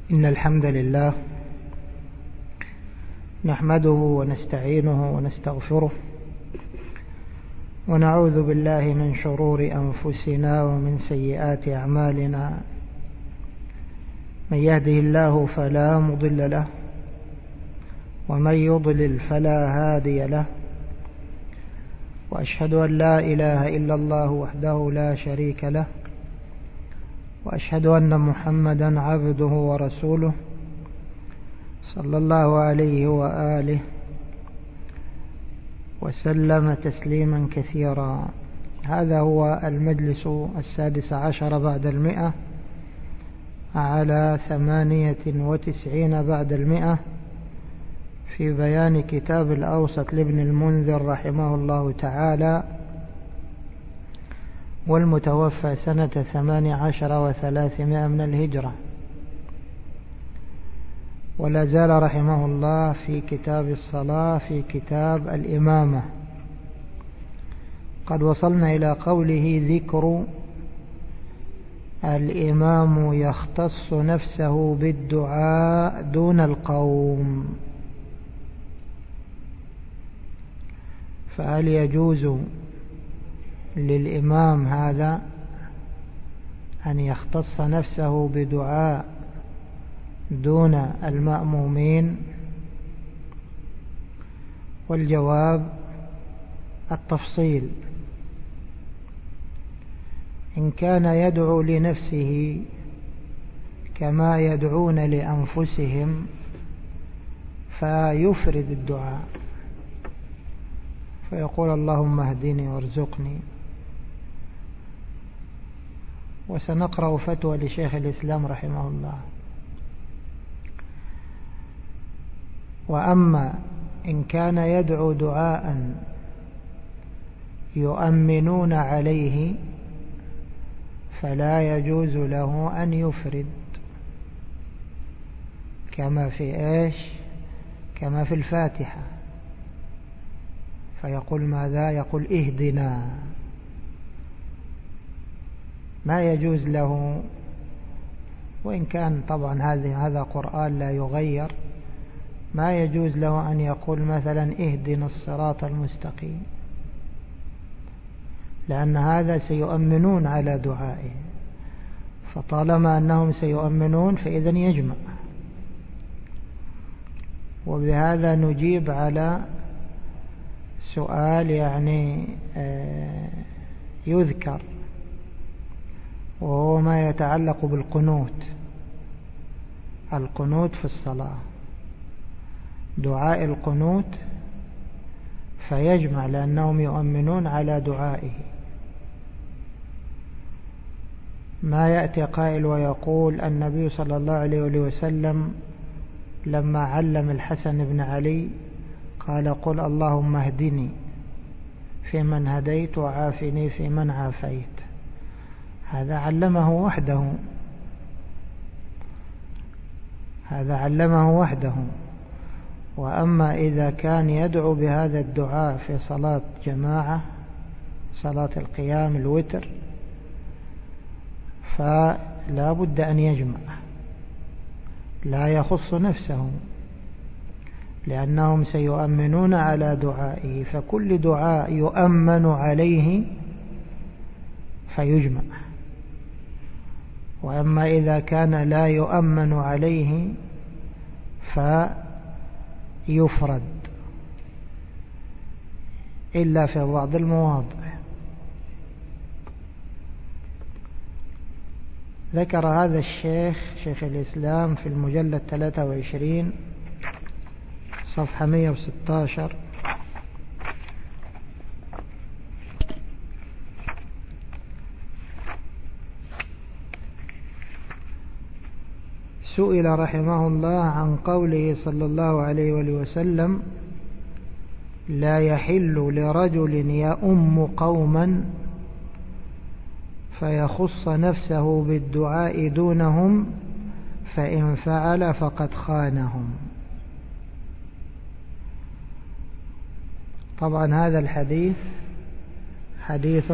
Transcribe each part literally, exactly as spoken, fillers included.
إن الحمد لله نحمده ونستعينه ونستغفره ونعوذ بالله من شرور أنفسنا ومن سيئات أعمالنا. من يهده الله فلا مضل له ومن يضلل فلا هادي له، وأشهد أن لا إله إلا الله وحده لا شريك له، وأشهد أن محمدا عبده ورسوله صلى الله عليه وآله وسلم تسليما كثيرا. هذا هو المجلس السادس عشر بعد المئة على ثمانية وتسعين بعد المئة في بيان كتاب الأوسط لابن المنذر رحمه الله تعالى، والمتوفى سنة ثمان عشر وثلاثمائة من الهجرة. ولا زال رحمه الله في كتاب الصلاة في كتاب الإمامة. قد وصلنا إلى قوله: ذكر الإمام يختص نفسه بالدعاء دون القوم. فهل يجوز للإمام هذا أن يختص نفسه بدعاء دون المأمومين؟ والجواب التفصيل. إن كان يدعو لنفسه كما يدعون لأنفسهم فيفرد الدعاء فيقول: اللهم اهدني وارزقني. وسنقرأ فتوى لشيخ الإسلام رحمه الله. وأما إن كان يدعو دعاء يؤمنون عليه فلا يجوز له أن يفرد، كما في إيش؟ كما في الفاتحة، فيقول ماذا؟ يقول اهدنا. ما يجوز له، وإن كان طبعا هذا هذا قرآن لا يغير، ما يجوز له أن يقول مثلا اهدنا الصراط المستقيم، لأن هذا سيؤمنون على دعائه. فطالما أنهم سيؤمنون فإذن يجمع. وبهذا نجيب على سؤال يعني يذكر، وهو ما يتعلق بالقنوت. القنوت في الصلاة، دعاء القنوت، فيجمع لأنهم يؤمنون على دعائه. ما يأتي قائل ويقول: النبي صلى الله عليه وسلم لما علم الحسن بن علي قال: قل اللهم اهدني فيمن هديت وعافني فيمن عافيت. هذا علمه وحده، هذا علمه وحده. وأما إذا كان يدعو بهذا الدعاء في صلاة جماعة، صلاة القيام الوتر، فلا بد أن يجمع، لا يخص نفسه، لأنهم سيؤمنون على دعائه. فكل دعاء يؤمن عليه فيجمع. وأما إذا كان لا يؤمن عليه فيفرد إلا في بعض المواضع. ذكر هذا الشيخ شيخ الإسلام في المجلد ثلاثة وعشرين صفحة مئة وستة عشر: سئل رحمه الله عن قوله صلى الله عليه وسلم: لا يحل لرجل يؤم قوما فيخص نفسه بالدعاء دونهم فإن فعل فقد خانهم. طبعا هذا الحديث حديث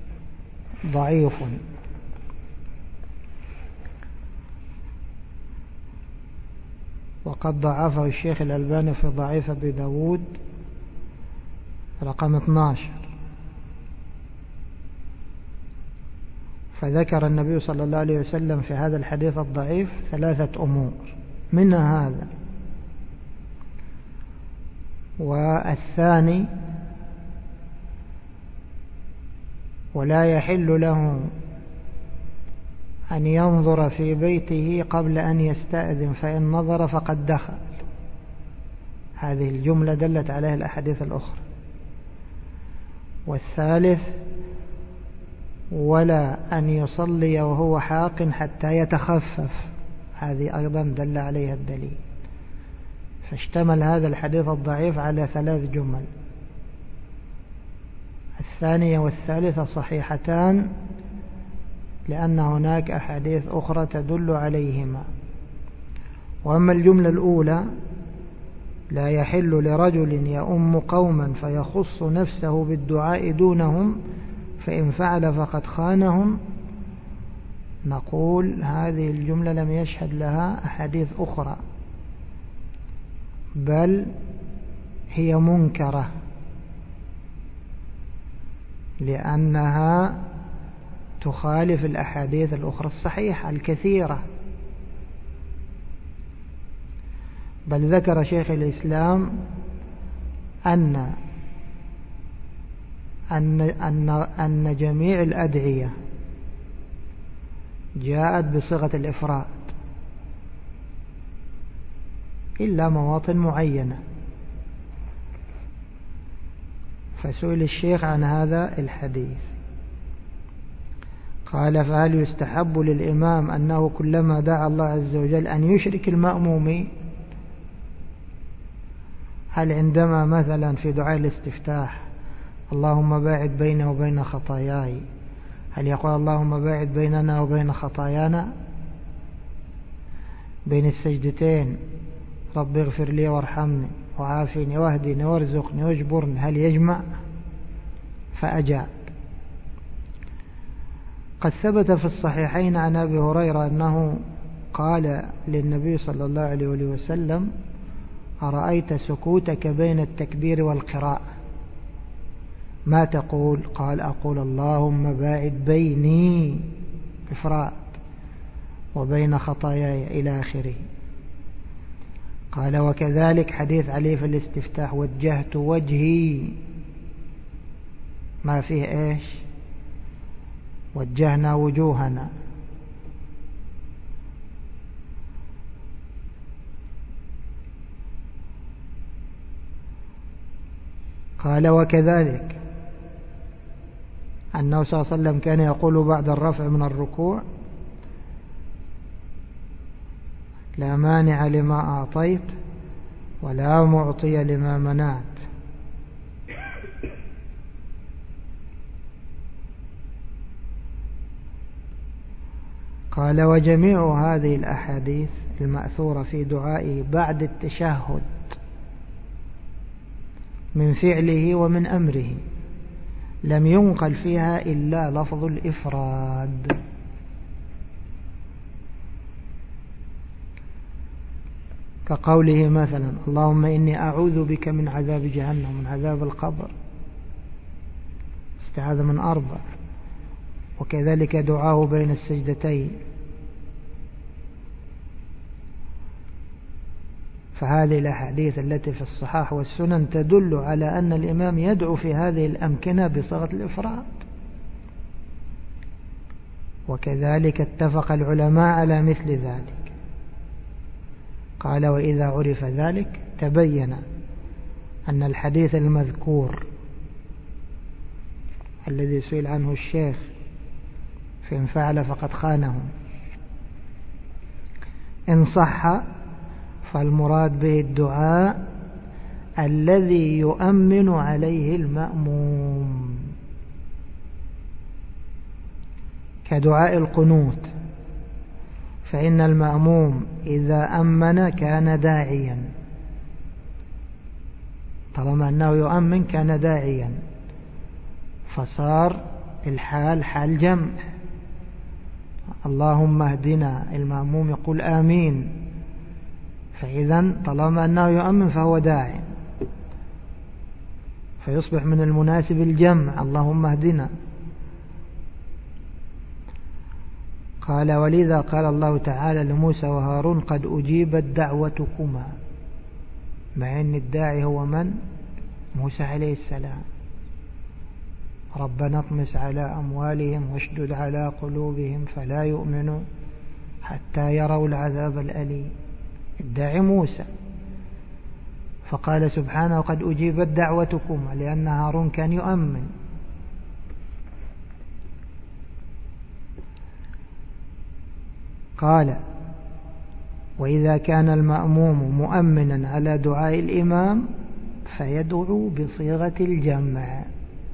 ضعيف، وقد ضعفه الشيخ الألباني في ضعيف أبي داود رقم اثناشر. فذكر النبي صلى الله عليه وسلم في هذا الحديث الضعيف ثلاثة أمور، منها هذا. والثاني: ولا يحل له أن ينظر في بيته قبل أن يستأذن، فإن نظر فقد دخل. هذه الجملة دلت عليها الأحاديث الأخرى. والثالث: ولا أن يصلي وهو حاق حتى يتخفف، هذه أيضا دل عليها الدليل. فاشتمل هذا الحديث الضعيف على ثلاث جمل، الثانية والثالثة صحيحتان لأن هناك أحاديث أخرى تدل عليهما. وأما الجملة الأولى: لا يحل لرجل يؤم قوما فيخص نفسه بالدعاء دونهم، فإن فعل فقد خانهم، نقول هذه الجملة لم يشهد لها أحاديث أخرى، بل هي منكرة، لأنها تخالف الأحاديث الأخرى الصحيحة الكثيرة. بل ذكر شيخ الإسلام أن أن أن أن جميع الأدعية جاءت بصيغة الإفراد إلا مواطن معينة. فسئل الشيخ عن هذا الحديث، قال: فهل يستحب للإمام أنه كلما دعا الله عز وجل أن يشرك المأمومين؟ هل عندما مثلا في دعاء الاستفتاح اللهم باعد بيني وبين خطاياي، هل يقول اللهم باعد بيننا وبين خطايانا؟ بين السجدتين رب اغفر لي وارحمني وعافني واهدني وارزقني واجبرني، هل يجمع؟ فأجاب. قد ثبت في الصحيحين عن أبي هريرة أنه قال للنبي صلى الله عليه وسلم: أرأيت سكوتك بين التكبير والقراءة ما تقول؟ قال: أقول اللهم باعد بيني إفراد وبين خطاياي إلى آخره. قال: وكذلك حديث علي في الاستفتاح: وجهت وجهي، ما فيه إيش؟ وجهنا وجوهنا. قال: وكذلك أنه صلى الله عليه وسلم كان يقول بعد الرفع من الركوع: لا مانع لما أعطيت ولا معطي لما منعت. قال: وجميع هذه الأحاديث المأثورة في دعائه بعد التشهد من فعله ومن أمره لم ينقل فيها إلا لفظ الإفراد. كقوله مثلا: اللهم إني أعوذ بك من عذاب جهنم من عذاب القبر، استعاذ من أربع. وكذلك دعاه بين السجدتين. فهذه الأحاديث التي في الصحاح والسنن تدل على أن الإمام يدعو في هذه الأمكنة بصيغة الإفراد. وكذلك اتفق العلماء على مثل ذلك. قال: وإذا عرف ذلك تبين أن الحديث المذكور الذي سئل عنه الشيخ فإن فعل فقد خانه إن صح فالمراد به الدعاء الذي يؤمن عليه المأموم، كدعاء القنوت، فإن المأموم إذا أمن كان داعيا، طالما أنه يؤمن كان داعيا، فصار الحال حال جمع. اللهم اهدنا، المأموم يقول آمين، فإذا طالما أنه يؤمن فهو داع، فيصبح من المناسب الجمع اللهم اهدنا. قال ولذا قال الله تعالى لموسى وهارون قد أجيبت دعوتكما، مع أن الداعي هو من؟ موسى عليه السلام. ربنا اطمس على أموالهم واشدد على قلوبهم فلا يؤمنوا حتى يروا العذاب الأليم، الداعي موسى. فقال سبحانه قد أجيبت دعوتكما، لأن هارون كان يؤمن. قال وإذا كان المأموم مؤمنا على دعاء الإمام فيدعو بصيغة الجمع،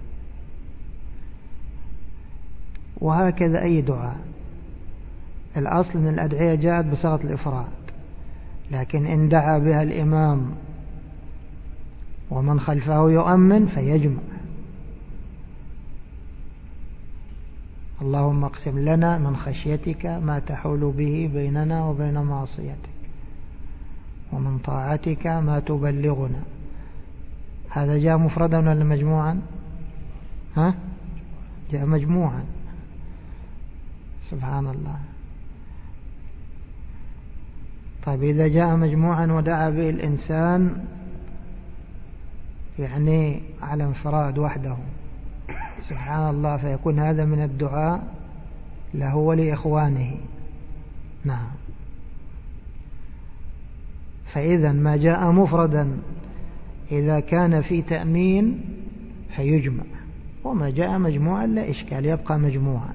وهكذا أي دعاء. الأصل أن الأدعية جاءت بصيغة الإفراد، لكن إن دعا بها الإمام ومن خلفه يؤمن فيجمع. اللهم اقسم لنا من خشيتك ما تحول به بيننا وبين معصيتك، ومن طاعتك ما تبلغنا. هذا جاء مفردا ولا مجموعا؟ ها؟ جاء مجموعا. سبحان الله. طيب إذا جاء مجموعا ودعا به الإنسان يعني على انفراد وحده، سبحان الله، فيكون هذا من الدعاء له ولإخوانه. نعم. فإذا ما جاء مفردا إذا كان في تأمين فيجمع، وما جاء مجموعا لا إشكال، يبقى مجموعا.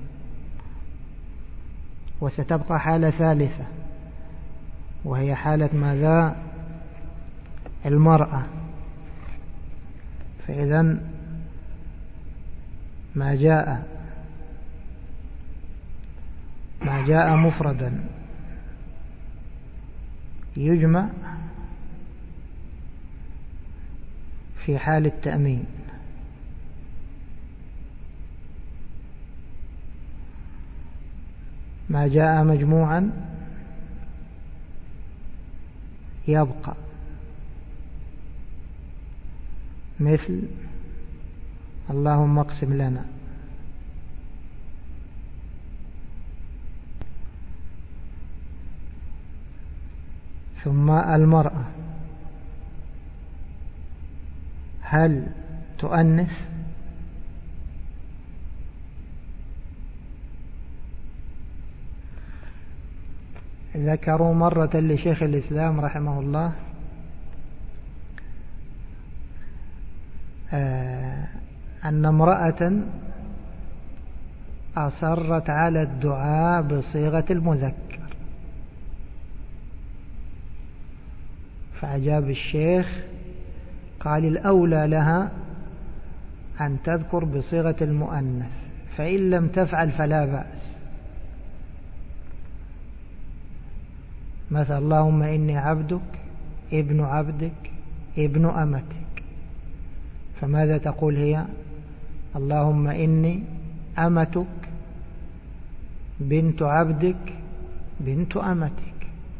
وستبقى حالة ثالثة، وهي حالة ماذا؟ المرأة. فإذا ما جاء ما جاء مفردا يجمع في حال التأمين، ما جاء مجموعا يبقى، مثل اللهم اقسم لنا. ثم المرأة هل تؤنث؟ ذكروا مرة لشيخ الإسلام رحمه الله أن امرأة أصرت على الدعاء بصيغة المذكر، فأجاب الشيخ قال الأولى لها أن تذكر بصيغة المؤنث، فإن لم تفعل فلا بأس. مثل اللهم إني عبدك ابن عبدك ابن أمتك، فماذا تقول هي؟ اللهم إني أمتك بنت عبدك بنت أمتك.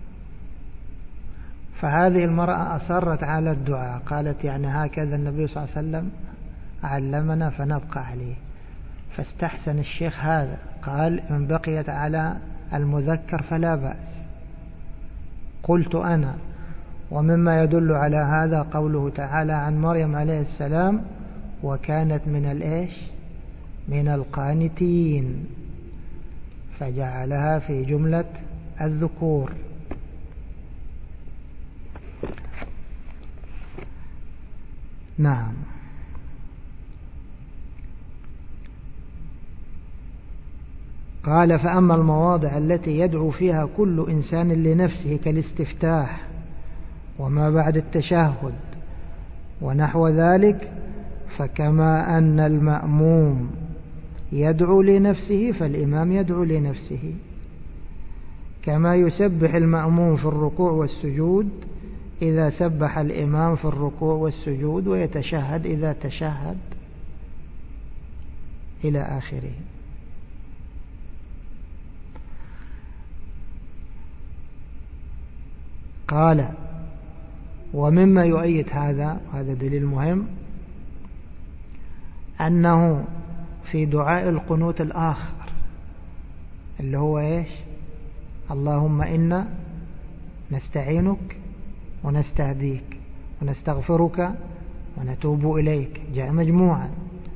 فهذه المرأة أصرت على الدعاء، قالت يعني هكذا النبي صلى الله عليه وسلم علمنا فنبقى عليه. فاستحسن الشيخ هذا، قال إن بقيت على المذكر فلا بأس. قلت أنا ومما يدل على هذا قوله تعالى عن مريم عليه السلام وكانت من الإيش؟ من القانتين، فجعلها في جملة الذكور. نعم. قال فأما المواضع التي يدعو فيها كل إنسان لنفسه كالاستفتاح وما بعد التشهد ونحو ذلك، فكما أن المأموم يدعو لنفسه فالإمام يدعو لنفسه، كما يسبح المأموم في الركوع والسجود إذا سبح الإمام في الركوع والسجود، ويتشهد إذا تشهد، إلى آخره. قال ومما يؤيد هذا، هذا دليل مهم، أنه في دعاء القنوت الآخر اللي هو إيش؟ اللهم إنا نستعينك ونستهديك ونستغفرك ونتوب إليك، جاء مجموعا،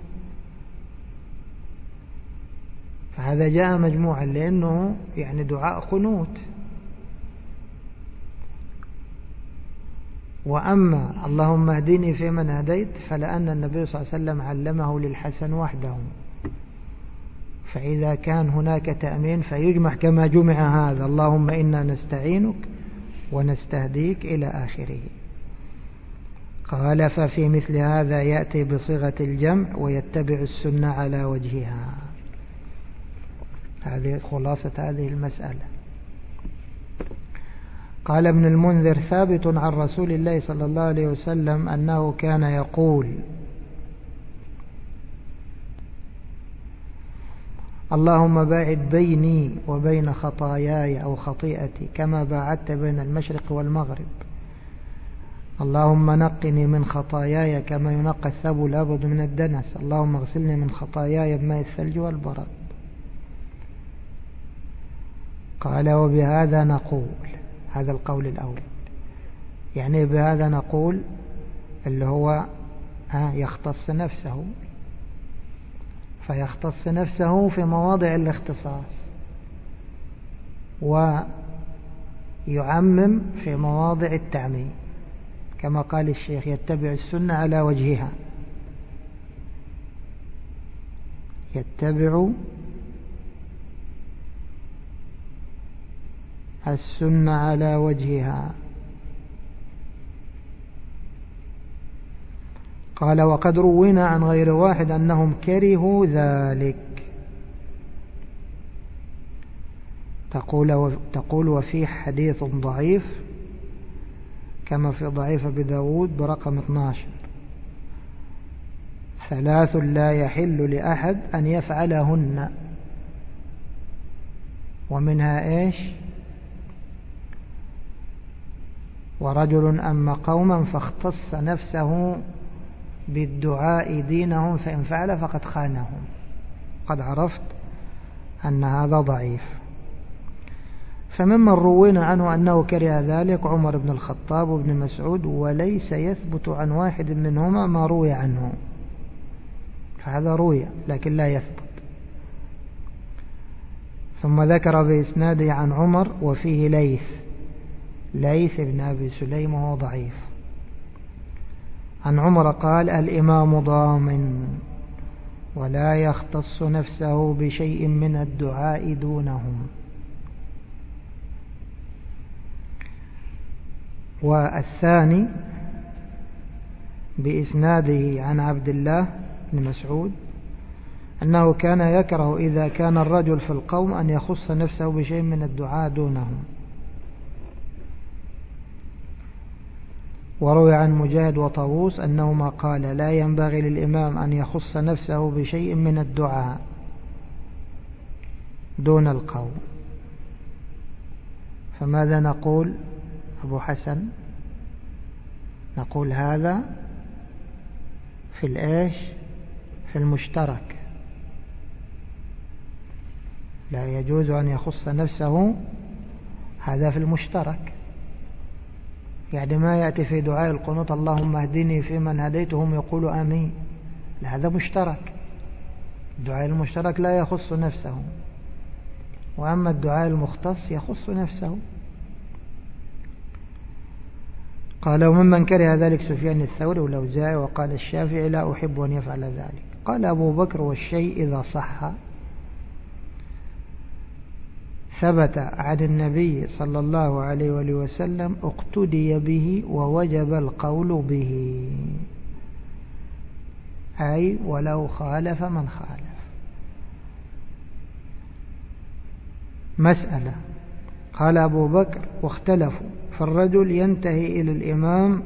فهذا جاء مجموعا لأنه يعني دعاء قنوت. وأما اللهم اهدني فيمن هديت فلأن النبي صلى الله عليه وسلم علمه للحسن وحده، فإذا كان هناك تأمين فيجمع كما جمع هذا، اللهم إنا نستعينك ونستهديك إلى آخره. قال ففي مثل هذا يأتي بصيغة الجمع ويتبع السنة على وجهها. هذه خلاصة هذه المسألة. قال ابن المنذر ثابت عن رسول الله صلى الله عليه وسلم أنه كان يقول اللهم باعد بيني وبين خطاياي أو خطيئتي كما باعدت بين المشرق والمغرب، اللهم نقني من خطاياي كما ينقى الثوب الأبيض من الدنس، اللهم اغسلني من خطاياي بماء الثلج والبرد. قال وبهذا نقول، هذا القول الأول، يعني بهذا نقول اللي هو يختص نفسه، فيختص نفسه في مواضع الاختصاص ويعمم في مواضع التعميم، كما قال الشيخ يتبع السنة على وجهها، يتبع السنة على وجهها. قال وقد روينا عن غير واحد أنهم كرهوا ذلك. تقول, تقول وفي حديث ضعيف كما في ضعيف أبي داود برقم اثني عشر، ثلاث لا يحل لأحد أن يفعلهن، ومنها إيش؟ ورجل أما قوما فاختص نفسه بالدعاء دينهم فإن فعل فقد خانهم. قد عرفت أن هذا ضعيف. فممن روينا عنه أنه كره ذلك عمر بن الخطاب وابن مسعود، وليس يثبت عن واحد منهما ما روي عنه، فهذا روي لكن لا يثبت. ثم ذكر بإسناده عن عمر وفيه ليث ليث بن أبي سليم وهو ضعيف. عن عمر قال الإمام ضامن ولا يختص نفسه بشيء من الدعاء دونهم. والثاني بإسناده عن عبد الله بن مسعود أنه كان يكره إذا كان الرجل في القوم أن يخص نفسه بشيء من الدعاء دونهم. وروي عن مجاهد وطاووس أنهما قال لا ينبغي للإمام أن يخص نفسه بشيء من الدعاء دون القوم. فماذا نقول أبو حسن؟ نقول هذا في الإيش؟ في المشترك، لا يجوز أن يخص نفسه، هذا في المشترك. يعني ما يأتي في دعاء القنوت اللهم اهدني فيمن هديتهم يقول آمين، هذا مشترك. الدعاء المشترك لا يخص نفسه، وأما الدعاء المختص يخص نفسه. قال وممن كره ذلك سفيان الثوري والأوزاعي، وقال الشافعي لا أحب أن يفعل ذلك. قال أبو بكر والشيء إذا صح ثبت عن النبي صلى الله عليه وآله وسلم اقتدي به ووجب القول به، أي ولو خالف من خالف. مسألة. قال أبو بكر واختلفوا، فالرجل ينتهي إلى الإمام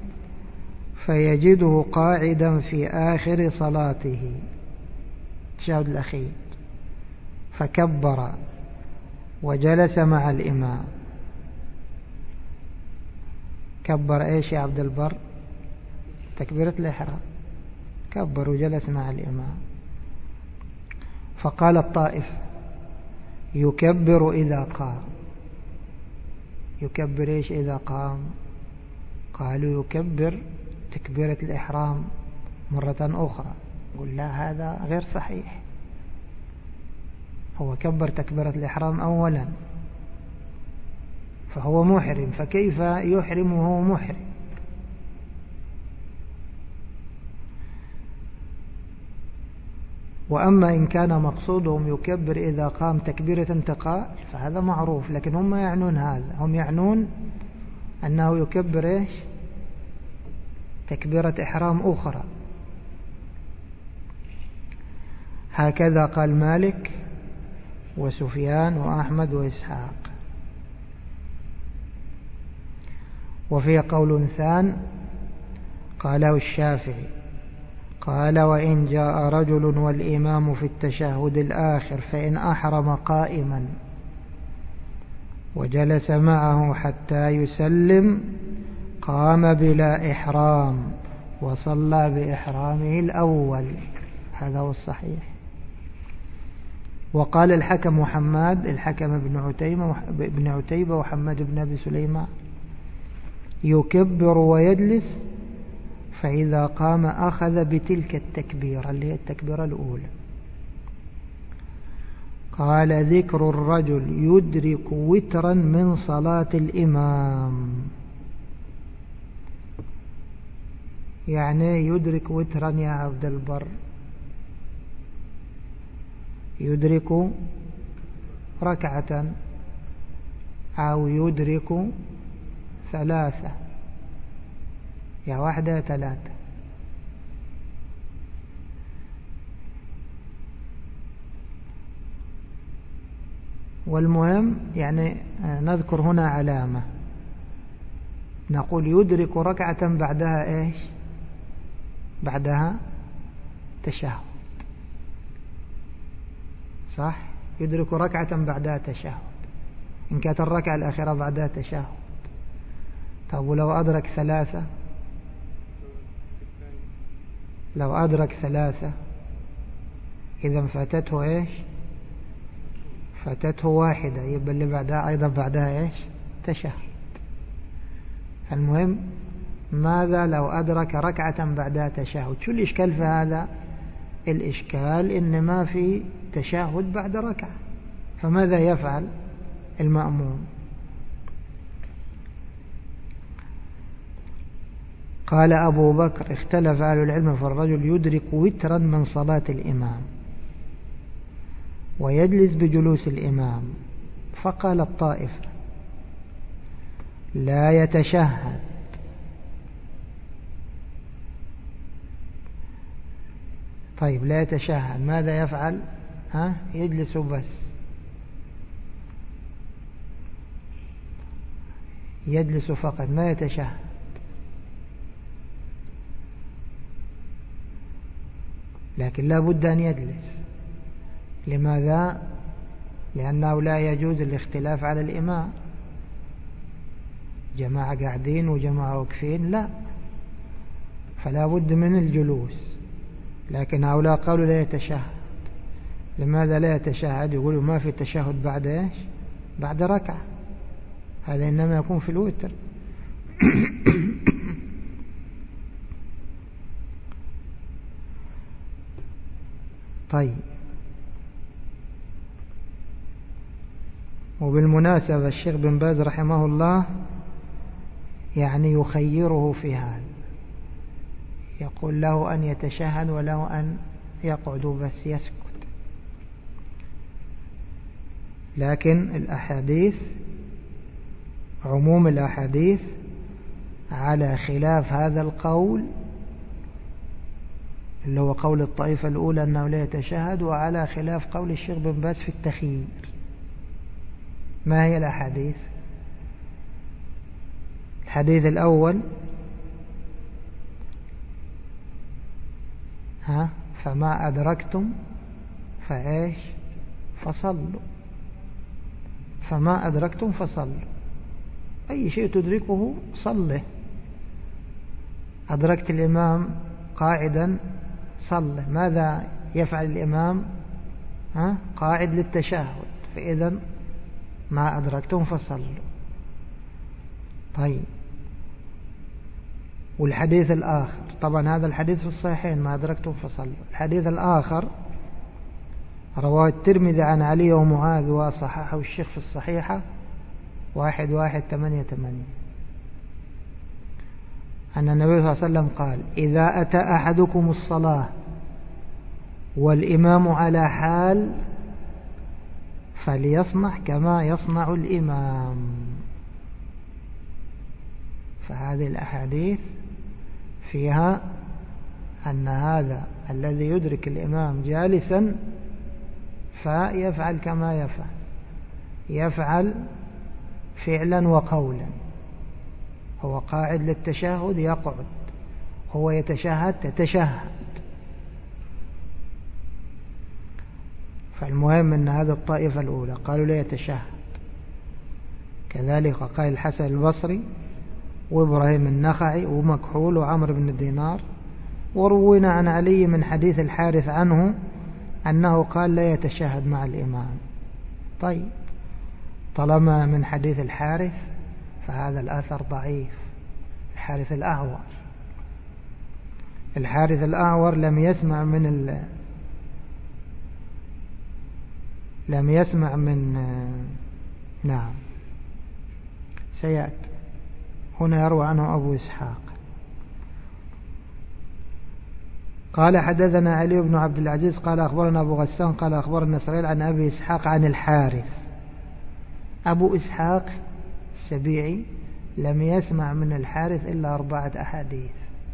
فيجده قاعدا في آخر صلاته التشهد الأخير فكبر وجلس مع الإمام، كبر ايش يا عبد البر؟ تكبيرة الإحرام، كبر وجلس مع الإمام. فقال الطائف يكبر إذا قام. يكبر ايش إذا قام؟ قالوا يكبر تكبيرة الإحرام مرة أخرى. قل لا، هذا غير صحيح، هو كبر تكبيرة الإحرام أولا فهو محرم، فكيف يحرم وهو محرم؟ وأما إن كان مقصودهم يكبر إذا قام تكبيرة انتقال فهذا معروف، لكن هم يعنون هذا، هم يعنون أنه يكبر إيش؟ تكبيرة إحرام أخرى. هكذا قال مالك وسفيان وأحمد وإسحاق. وفي قول ثان قاله الشافعي، قال وإن جاء رجل والإمام في التشهد الآخر فإن أحرم قائما وجلس معه حتى يسلم قام بلا إحرام وصلى بإحرامه الأول. هذا هو الصحيح. وقال الحكم محمد الحكم بن عتيبة بن عتيبة وحماد بن أبي سليمان يكبر ويجلس، فإذا قام أخذ بتلك التكبيرة اللي هي التكبيرة الأولى. قال ذكر الرجل يدرك وترا من صلاة الإمام، يعني يدرك وترا يا عبد البر؟ يدرك ركعة أو يدرك ثلاثة، يا واحدة يا ثلاثة. والمهم يعني نذكر هنا علامة، نقول يدرك ركعة بعدها ايش؟ بعدها تشهد، صح؟ يدرك ركعة بعدها تشهد إن كانت الركعة الأخيرة بعدها تشهد. طب ولو أدرك ثلاثة؟ لو أدرك ثلاثة إذا فاتته إيش؟ فاتته واحدة، يبقى اللي بعدها أيضا بعدها إيش؟ تشهد. المهم ماذا لو أدرك ركعة بعدها تشهد؟ شو الإشكال في هذا؟ الإشكال إن ما في تشهد بعد ركعة، فماذا يفعل المأموم؟ قال أبو بكر اختلف أهل العلم في الرجل يدرك وترا من صلاة الإمام ويجلس بجلوس الإمام، فقال الطائفة لا يتشهد. طيب لا يتشهد، ماذا يفعل؟ ها؟ يجلس بس، يجلس فقط ما يتشهد. لكن لا بد أن يجلس. لماذا؟ لأنه لا يجوز الاختلاف على الإمام، جماعة قاعدين وجماعة واقفين، لا، فلا بد من الجلوس. لكن هؤلاء قالوا لا يتشهد. لماذا لا يتشهد؟ يقولوا ما في تشهد بعد ايش؟ بعد ركعة، هذا إنما يكون في الوتر. طيب، وبالمناسبة الشيخ بن باز رحمه الله يعني يخيره في هذا، يقول له أن يتشهد وله أن يقعد بس يسكت. لكن الأحاديث، عموم الأحاديث على خلاف هذا القول اللي هو قول الطائفة الأولى أنه لا يتشهد، وعلى خلاف قول الشيخ بن باز في التخيير. ما هي الأحاديث؟ الحديث الأول ها فما أدركتم فإيش؟ فصلوا. فما أدركتم فصلوا، أي شيء تدركه صله أدركت الإمام قاعدا صلى، ماذا يفعل الإمام؟ ها؟ قاعد للتشهد، فإذا ما أدركتم فصلوا. طيب، والحديث الآخر، طبعا هذا الحديث في الصحيحين، ما أدركتم فصلوا. الحديث الآخر رواه الترمذي عن علي ومعاذ وصححه الشيخ في الصحيحة واحد واحد ثمانية ثمانية، أن النبي صلى الله عليه وسلم قال: إذا أتى أحدكم الصلاة والإمام على حال فليصنع كما يصنع الإمام. فهذه الأحاديث فيها أن هذا الذي يدرك الإمام جالسا فيفعل كما يفعل، يفعل فعلا وقولا. هو قاعد للتشهد يقعد، هو يتشهد تتشهد. فالمهم أن هذا الطائفة الأولى قالوا لا يتشهد. كذلك قال الحسن البصري وإبراهيم النخعي ومكحول وعمر بن الدينار. وروينا عن علي من حديث الحارث عنه أنه قال لا يتشهد مع الإمام. طيب، طالما من حديث الحارث فهذا الأثر ضعيف. الحارث الأعور الحارث الأعور لم يسمع من ال... لم يسمع من نعم سيأتي هنا. يروى عنه أبو إسحاق قال: حدثنا علي بن عبد العزيز قال أخبرنا أبو غسان قال أخبرنا إسرائيل عن أبي إسحاق عن الحارث. أبو إسحاق السبيعي لم يسمع من الحارث إلا أربعة أحاديث،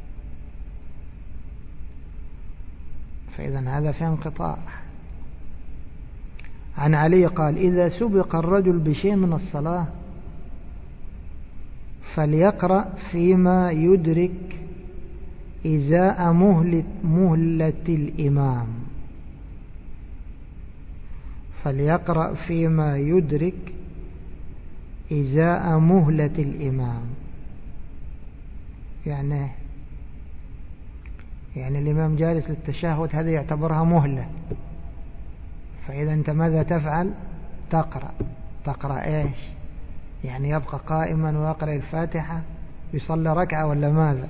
فإذا هذا في انقطاع. عن علي قال: إذا سبق الرجل بشيء من الصلاة فليقرأ فيما يدرك إزاء مهلة, مهلة الإمام فليقرأ فيما يدرك إزاء مهلة الإمام. يعني يعني الإمام جالس للتشهد، هذا يعتبرها مهلة. فإذا أنت ماذا تفعل؟ تقرأ. تقرأ إيش؟ يعني يبقى قائما ويقرأ الفاتحة يصلي ركعة ولا ماذا؟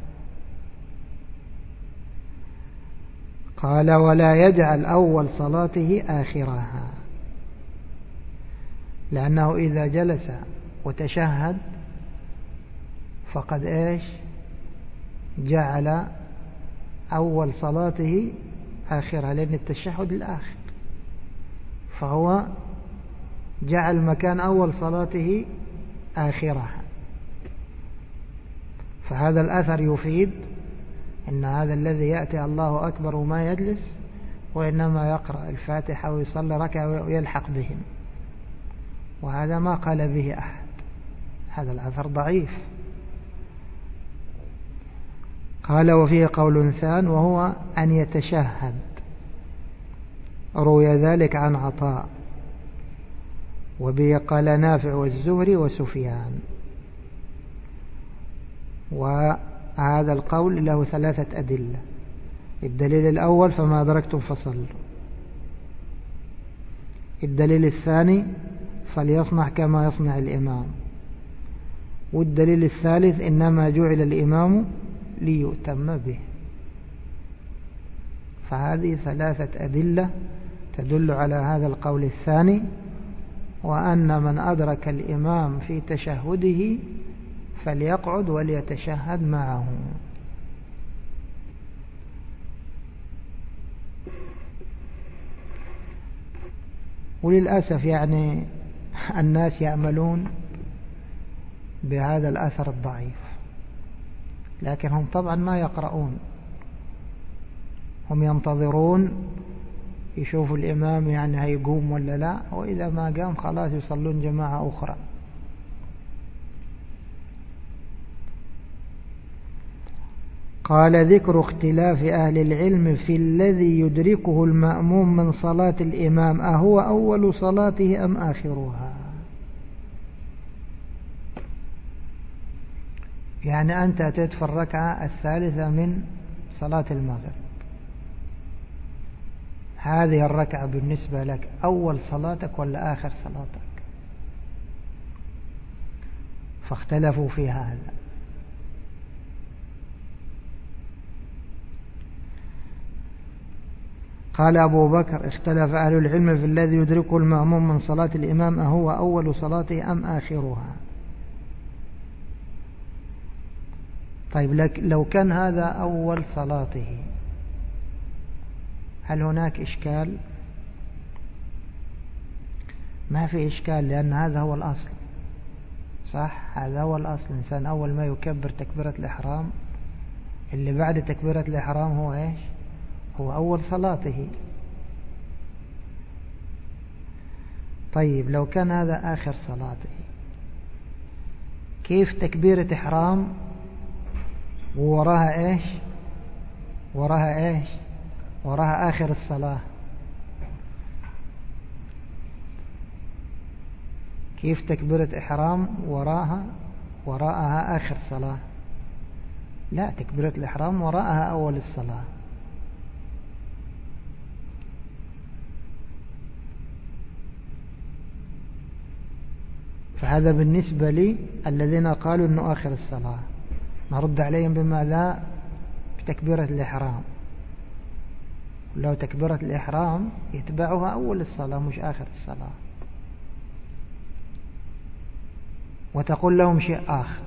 قال: ولا يجعل أول صلاته آخرها، لأنه إذا جلس وتشهد فقد إيش؟ جعل أول صلاته آخرها، لأن التشهد الآخر، فهو جعل مكان أول صلاته آخرها. فهذا الأثر يفيد إن هذا الذي يأتي الله أكبر وما يجلس، وإنما يقرأ الفاتحة ويصلي ركعة ويلحق بهم، وهذا ما قال به أحد. هذا الأثر ضعيف. قال: وفيه قول ثان وهو أن يتشهد. روي ذلك عن عطاء، وبه قال نافع والزهري وسفيان. وهذا القول له ثلاثة أدلة. الدليل الأول: فما أدركتم فصلوا. الدليل الثاني: فليصنع كما يصنع الإمام. والدليل الثالث: إنما جعل الإمام ليؤتم به. فهذه ثلاثة أدلة تدل على هذا القول الثاني، وأن من أدرك الإمام في تشهده فليقعد وليتشهد معه. وللأسف يعني الناس يعملون بهذا الأثر الضعيف، لكن هم طبعا ما يقرؤون، هم ينتظرون يشوفوا الإمام يعني هيقوم ولا لا، وإذا ما قام خلاص يصلون جماعة أخرى. قال: ذكر اختلاف أهل العلم في الذي يدركه المأموم من صلاة الإمام، أهو أول صلاته أم آخرها؟ يعني أنت أتيت في الركعة الثالثة من صلاة المغرب، هذه الركعة بالنسبة لك أول صلاتك ولا آخر صلاتك؟ فاختلفوا في هذا. قال أبو بكر: اختلف أهل العلم في الذي يدركه المأموم من صلاة الإمام أهو أول صلاته أم آخرها. طيب لك لو كان هذا أول صلاته هل هناك إشكال؟ ما في إشكال، لأن هذا هو الأصل. صح، هذا هو الأصل. الإنسان أول ما يكبر تكبيرة الإحرام، اللي بعد تكبيرة الإحرام هو إيش؟ هو أول صلاته. طيب لو كان هذا آخر صلاته، كيف تكبيرة إحرام ووراها إيش؟ وراها إيش؟ وراها آخر الصلاة. كيف تكبيرة إحرام وراها وراءها آخر صلاة؟ لا، تكبيرة الإحرام وراءها أول الصلاة. فهذا بالنسبة لي الذين قالوا أنه آخر الصلاة، نرد عليهم بماذا؟ بتكبيرة الإحرام. لو تكبيرة الإحرام يتبعها أول الصلاة مش آخر الصلاة. وتقول لهم شيء آخر،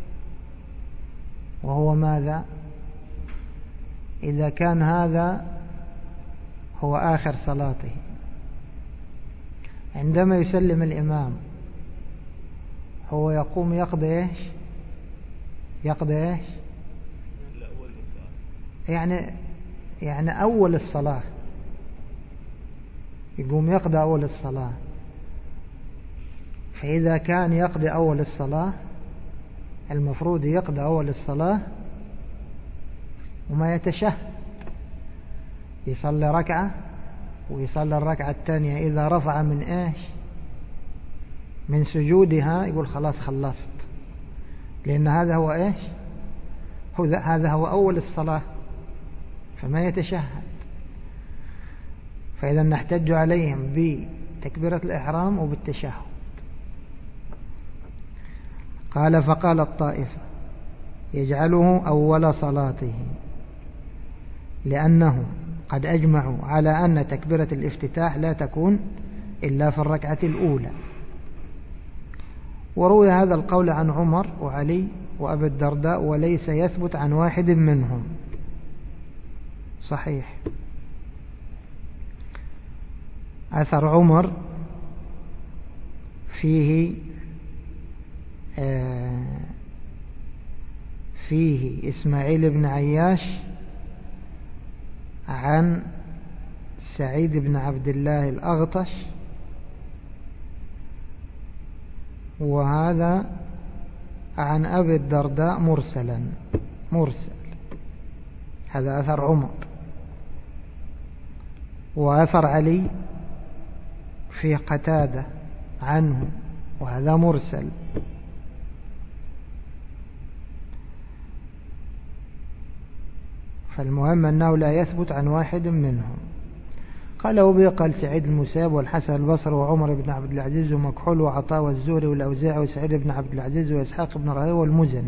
وهو ماذا؟ إذا كان هذا هو آخر صلاته، عندما يسلم الإمام هو يقوم يقضي إيش؟ يقضي إيش؟ يعني يعني أول الصلاة، يقوم يقضي أول الصلاة. فإذا كان يقضي أول الصلاة المفروض يقضي أول الصلاة وما يتشهد، يصلي ركعة ويصلي الركعة الثانية، إذا رفع من إيش؟ من سجودها، يقول خلاص خلصت، لأن هذا هو إيش؟ هو هذا هو أول الصلاة، فما يتشهد. فإذا نحتج عليهم بتكبيرة الإحرام وبالتشهد. قال: فقال الطائفة: يجعله أول صلاته، لأنهم قد أجمعوا على أن تكبيرة الافتتاح لا تكون إلا في الركعة الأولى. وروي هذا القول عن عمر وعلي وأبي الدرداء، وليس يثبت عن واحد منهم. صحيح، أثر عمر فيه آه فيه إسماعيل بن عياش عن سعيد بن عبد الله الأغطش، وهذا عن أبي الدرداء مرسلا مرسل. هذا أثر عمر. وأثر علي في قتادة عنه، وهذا مرسل. فالمهم أنه لا يثبت عن واحد منهم. قال وبه قال سعيد المساب والحسن البصري وعمر بن عبد العزيز ومكحول وعطاء والزهري والأوزاعي وسعيد بن عبد العزيز وإسحاق بن راهويه والمزني.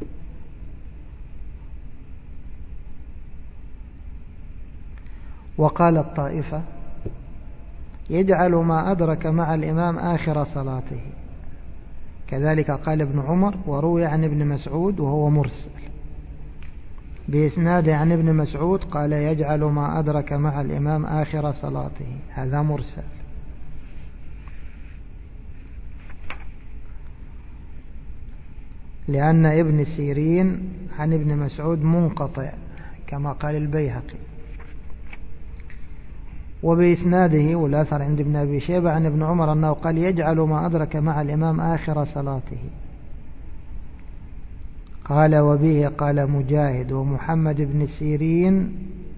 وقال الطائفة: يجعل ما أدرك مع الإمام آخر صلاته. كذلك قال ابن عمر، وروي عن ابن مسعود وهو مرسل بإسناد عن ابن مسعود قال: يجعل ما أدرك مع الإمام آخر صلاته. هذا مرسل. لأن ابن سيرين عن ابن مسعود منقطع كما قال البيهقي. وبإسناده والأثر عند ابن أبي شيبة عن ابن عمر أنه قال: يجعل ما أدرك مع الإمام آخر صلاته. قال وبه قال مجاهد ومحمد بن سيرين،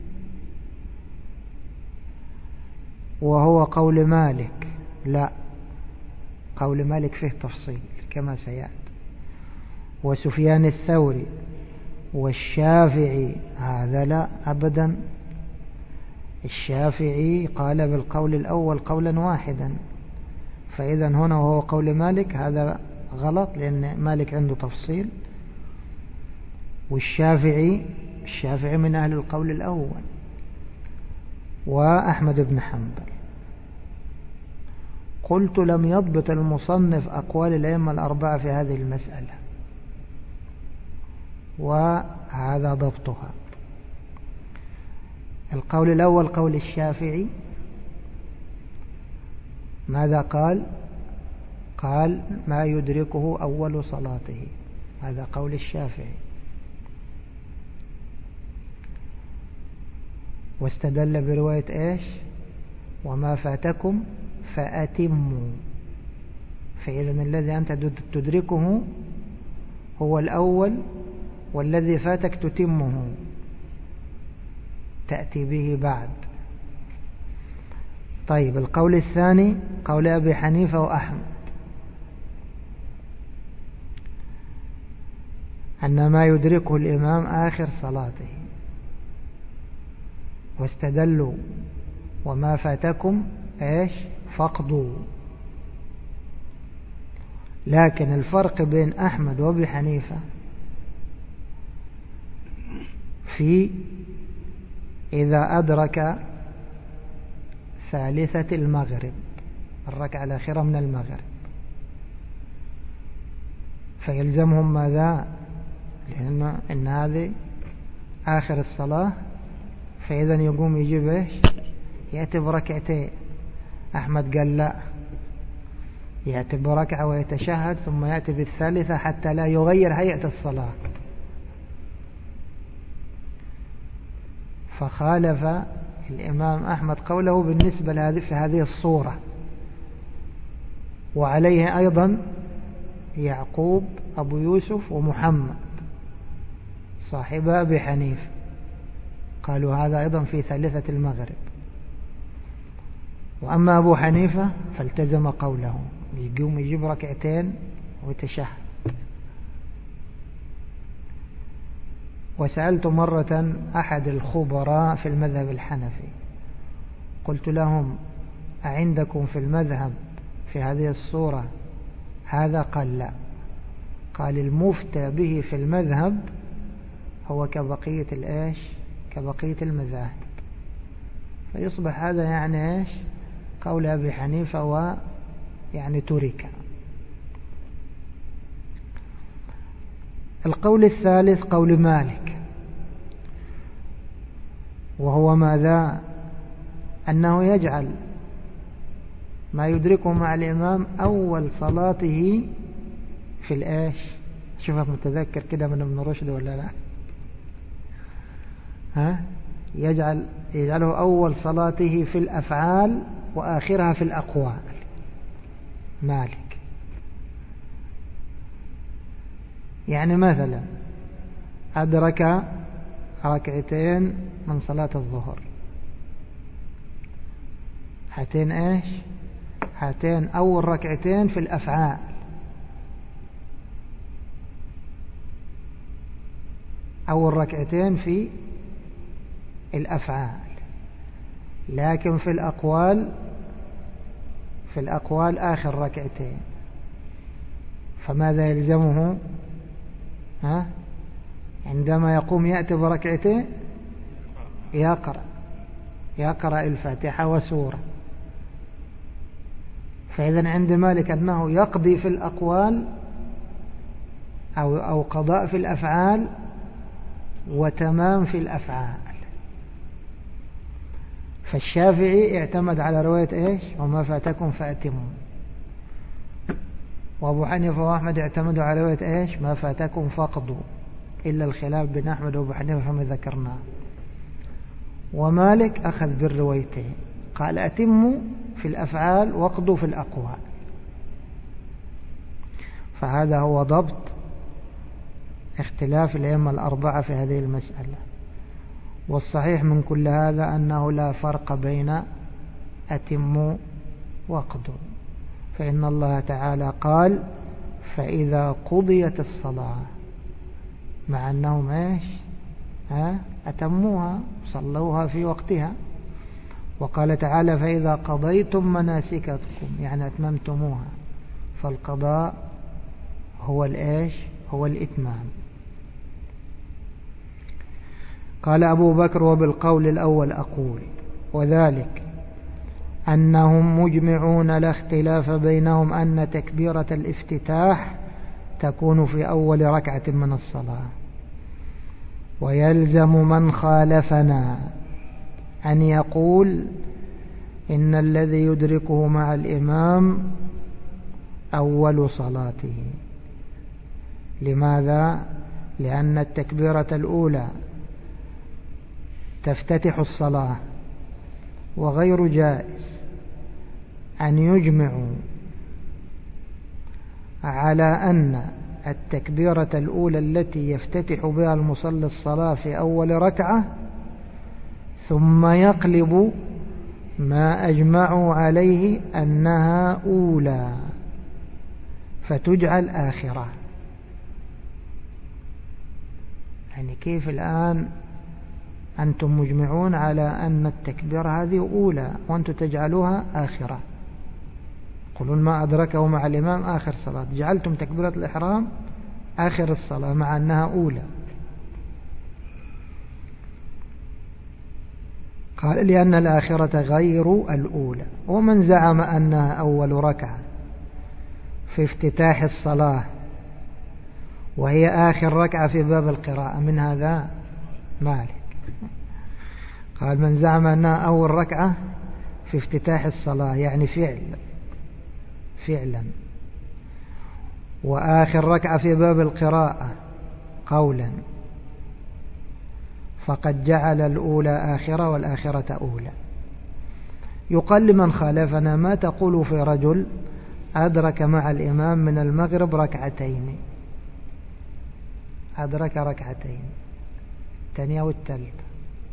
وهو قول مالك. لا، قول مالك فيه تفصيل كما سيأتي. وسفيان الثوري والشافعي هذا لا أبدا. الشافعي قال بالقول الأول قولا واحدا، فإذا هنا وهو قول مالك هذا غلط، لأن مالك عنده تفصيل، والشافعي الشافعي من أهل القول الأول، وأحمد بن حنبل. قلت لم يضبط المصنف أقوال الأئمة الأربعة في هذه المسألة، وهذا ضبطها. القول الأول قول الشافعي، ماذا قال؟ قال ما يدركه أول صلاته، هذا قول الشافعي. واستدل برواية إيش؟ وما فاتكم فأتموا. فإذا الذي أنت تدركه هو الأول، والذي فاتك تتمه، تأتي به بعد. طيب القول الثاني قول أبي حنيفة وأحمد، أن ما يدركه الإمام آخر صلاته، واستدلوا وما فاتكم إيش؟ فقدوا. لكن الفرق بين أحمد وأبي حنيفة في إذا أدرك ثالثة المغرب، الركعة الأخيرة من المغرب، فيلزمهم ماذا؟ لأن إن هذه آخر الصلاة، فإذا يقوم يجيب إيش؟ يأتي بركعتين. أحمد قال لا، يأتي بركعة ويتشهد ثم يأتي بالثالثة حتى لا يغير هيئة الصلاة. فخالف الإمام أحمد قوله بالنسبة لهذه في هذه الصورة، وعليه أيضا يعقوب أبو يوسف ومحمد صاحب أبي حنيفة، قالوا هذا أيضا في ثالثة المغرب. وأما أبو حنيفة فالتزم قوله، يقوم يجيب ركعتين ويتشهد. وسألت مرة أحد الخبراء في المذهب الحنفي، قلت لهم أعندكم في المذهب في هذه الصورة هذا؟ قال لا. قال المفتى به في المذهب هو كبقية الإيش؟ كبقية المذاهب. فيصبح هذا يعني إيش؟ قول أبي حنيفة ويعني ترك. القول الثالث قول مالك، وهو ماذا؟ أنه يجعل ما يدركه مع الإمام أول صلاته في الإيش؟ شوفك متذكر كده من ابن رشد ولا لا؟ ها؟ يجعل يجعله أول صلاته في الأفعال وآخرها في الأقوال. مالك يعني مثلا أدرك ركعتين من صلاة الظهر، هاتين إيش؟ هاتين أول ركعتين في الأفعال، أول ركعتين في الأفعال، لكن في الأقوال في الأقوال آخر ركعتين. فماذا يلزمه؟ ها؟ عندما يقوم يأتي بركعتين يقرأ يقرأ الفاتحة وسورة. فإذا عند مالك أنه يقضي في الأقوال أو, أو قضاء في الأفعال وتمام في الأفعال. فالشافعي اعتمد على رواية إيش؟ وما فاتكم فأتموا. وأبو حنيفة وأحمد اعتمدوا على رواية إيش؟ ما فاتكم فقدوا، إلا الخلاف بين أحمد وأبو حنيفة فما ذكرناه. ومالك أخذ بالروايتين، قال أتموا في الأفعال واقضوا في الأقوال. فهذا هو ضبط اختلاف الأئمة الأربعة في هذه المسألة. والصحيح من كل هذا أنه لا فرق بين أتموا واقضوا، فإن الله تعالى قال فإذا قضيت الصلاة مع أنهم إيش ها أتموها صلوها في وقتها. وقال تعالى فإذا قضيتم مناسككم يعني أتممتموها، فالقضاء هو الإيش هو الإتمام. قال أبو بكر وبالقول الأول أقول، وذلك أنهم مجمعون لا اختلاف بينهم أن تكبيرة الافتتاح تكون في أول ركعة من الصلاة، ويلزم من خالفنا أن يقول إن الذي يدركه مع الإمام أول صلاته. لماذا؟ لأن التكبيرة الأولى تفتتح الصلاة، وغير جائز أن يجمعوا على أن التكبيرة الأولى التي يفتتح بها المصلي الصلاة في أول ركعة ثم يقلب ما أجمعوا عليه أنها أولى فتجعل آخرة. يعني كيف الآن أنتم مجمعون على أن التكبيرة هذه أولى وأنتم تجعلوها آخرة، قلون ما أدركه مع الإمام آخر صلاة، جعلتم تكبيرة الإحرام آخر الصلاة مع أنها أولى. قال لأن الآخرة غير الأولى. ومن زعم أنها أول ركعة في افتتاح الصلاة وهي آخر ركعة في باب القراءة من هذا مالك. قال من زعم أنها أول ركعة في افتتاح الصلاة يعني فعل فعلا، وآخر ركعة في باب القراءة قولا، فقد جعل الأولى آخرة والآخرة أولى. يقال لمن خالفنا ما تقول في رجل أدرك مع الإمام من المغرب ركعتين، أدرك ركعتين الثانية والثالثة،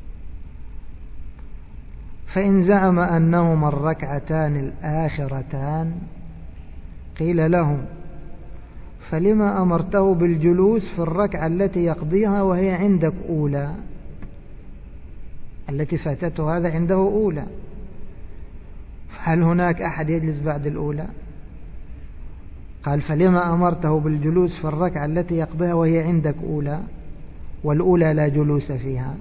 فإن زعم أنهما الركعتان الآخرتان قيل لهم فلما أمرته بالجلوس في الركعة التي يقضيها وهي عندك أولى، التي فاتته هذا عنده أولى، هل هناك أحد يجلس بعد الأولى؟ قال فلما أمرته بالجلوس في الركعة التي يقضيها وهي عندك أولى والأولى لا جلوس فيها.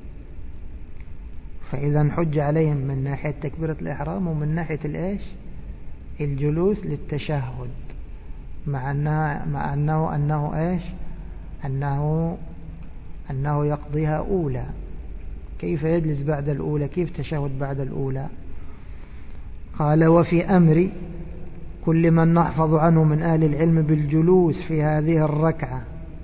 فإذا حج عليهم من ناحية تكبيرة الإحرام ومن ناحية الإيش الجلوس للتشهد، مع أنه مع أنه أنه إيش أنه أنه يقضيها أولى. كيف يجلس بعد الأولى؟ كيف تشهد بعد الأولى؟ قال وفي أمر كل من نحفظ عنه من أهل العلم بالجلوس في هذه الركعة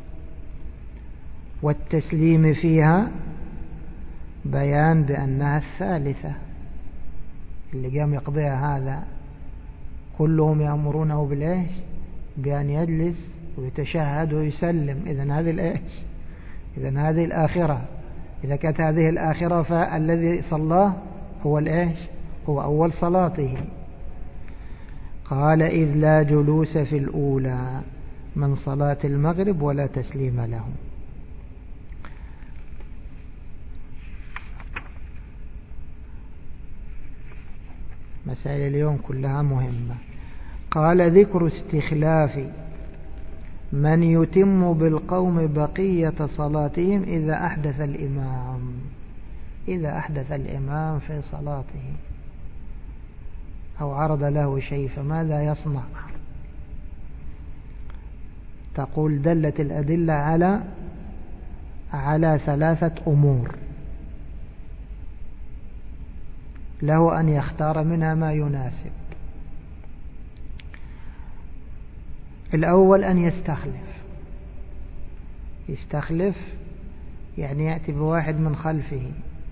والتسليم فيها بيان بأنها الثالثة. اللي قام يقضيها هذا كلهم يأمرونه بالإيش بأن يجلس ويتشهد ويسلم. إذن هذه الإيش إذن هذه الآخرة. إذا كانت هذه الآخرة فالذي صلاه هو الإيش هو أول صلاته. قال إذ لا جلوس في الأولى من صلاة المغرب ولا تسليم له. مسائل اليوم كلها مهمة. قال ذكر استخلاف من يتم بالقوم بقية صلاتهم إذا أحدث الإمام إذا أحدث الإمام في صلاته أو عرض له شيء فماذا يصنع؟ تقول دلت الأدلة على على ثلاثة أمور له أن يختار منها ما يناسب. الأول أن يستخلف يستخلف يعني يأتي بواحد من خلفه.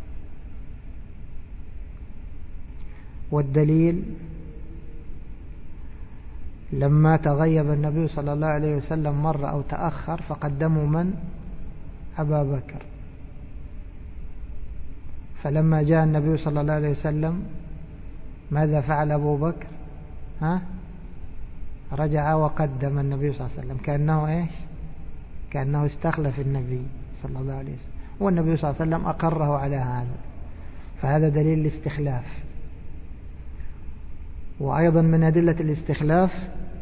والدليل لما تغيب النبي صلى الله عليه وسلم مرة أو تأخر فقدموا من؟ أبا بكر. فلما جاء النبي صلى الله عليه وسلم ماذا فعل أبو بكر؟ ها؟ رجع وقدم النبي صلى الله عليه وسلم كأنه إيش كأنه استخلف النبي صلى الله عليه وسلم، والنبي صلى الله عليه وسلم أقره على هذا، فهذا دليل الاستخلاف. وأيضا من أدلة الاستخلاف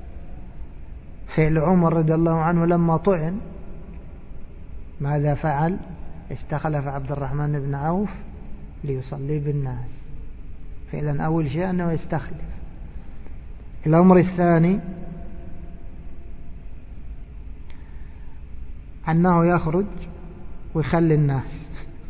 فعل عمر رضي الله عنه لما طعن ماذا فعل؟ استخلف عبد الرحمن بن عوف ليصلي بالناس. فإذا أول شيء أنه يستخلف. الأمر الثاني أنه يخرج ويخلي الناس،